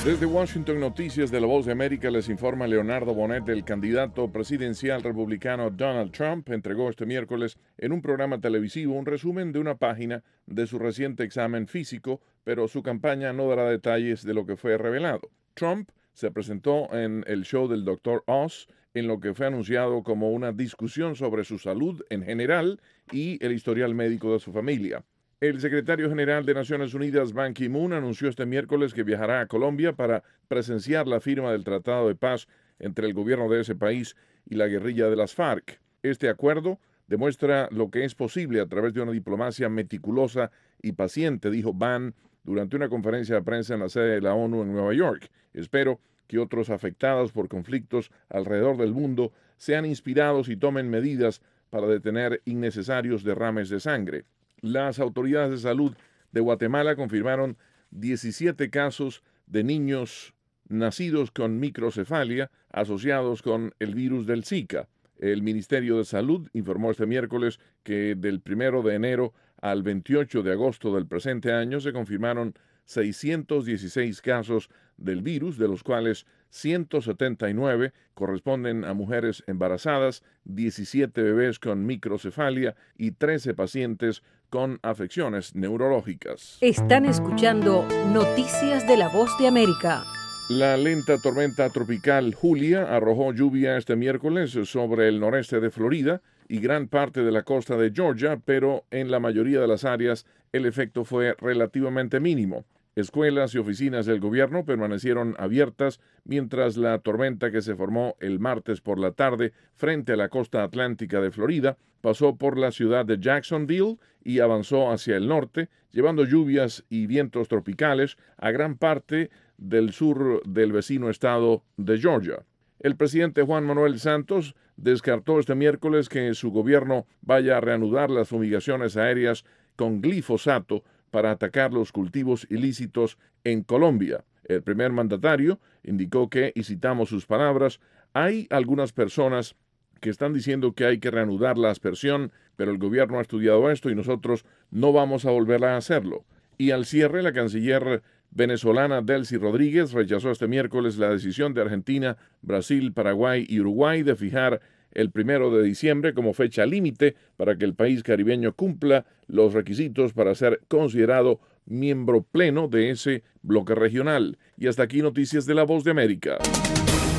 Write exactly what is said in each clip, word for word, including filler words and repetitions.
Desde Washington, Noticias de la Voz de América, les informa Leonardo Bonet. El candidato presidencial republicano Donald Trump entregó este miércoles en un programa televisivo un resumen de una página de su reciente examen físico, pero su campaña no dará detalles de lo que fue revelado. Trump se presentó en el show del doctor Oz, en lo que fue anunciado como una discusión sobre su salud en general y el historial médico de su familia. El secretario general de Naciones Unidas, Ban Ki-moon, anunció este miércoles que viajará a Colombia para presenciar la firma del Tratado de Paz entre el gobierno de ese país y la guerrilla de las FARC. Este acuerdo demuestra lo que es posible a través de una diplomacia meticulosa y paciente, dijo Ban durante una conferencia de prensa en la sede de la ONU en Nueva York. Espero que otros afectados por conflictos alrededor del mundo sean inspirados y tomen medidas para detener innecesarios derrames de sangre. Las autoridades de salud de Guatemala confirmaron diecisiete casos de niños nacidos con microcefalia asociados con el virus del Zika. El Ministerio de Salud informó este miércoles que del primero de enero al veintiocho de agosto del presente año se confirmaron seiscientos dieciséis casos del virus, de los cuales ciento setenta y nueve corresponden a mujeres embarazadas, diecisiete bebés con microcefalia y trece pacientes con afecciones neurológicas. Están escuchando Noticias de la Voz de América. La lenta tormenta tropical Julia arrojó lluvia este miércoles sobre el noreste de Florida y gran parte de la costa de Georgia, pero en la mayoría de las áreas el efecto fue relativamente mínimo. Escuelas y oficinas del gobierno permanecieron abiertas mientras la tormenta que se formó el martes por la tarde frente a la costa atlántica de Florida pasó por la ciudad de Jacksonville y avanzó hacia el norte, llevando lluvias y vientos tropicales a gran parte del sur del vecino estado de Georgia. El presidente Juan Manuel Santos descartó este miércoles que su gobierno vaya a reanudar las fumigaciones aéreas con glifosato para atacar los cultivos ilícitos en Colombia. El primer mandatario indicó que, y citamos sus palabras, hay algunas personas que están diciendo que hay que reanudar la aspersión, pero el gobierno ha estudiado esto y nosotros no vamos a volver a hacerlo. Y al cierre, la canciller venezolana Delcy Rodríguez rechazó este miércoles la decisión de Argentina, Brasil, Paraguay y Uruguay de fijar el primero de diciembre como fecha límite para que el país caribeño cumpla los requisitos para ser considerado miembro pleno de ese bloque regional. Y hasta aquí Noticias de la Voz de América.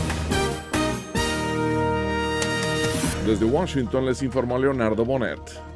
Desde Washington les informó Leonardo Bonet.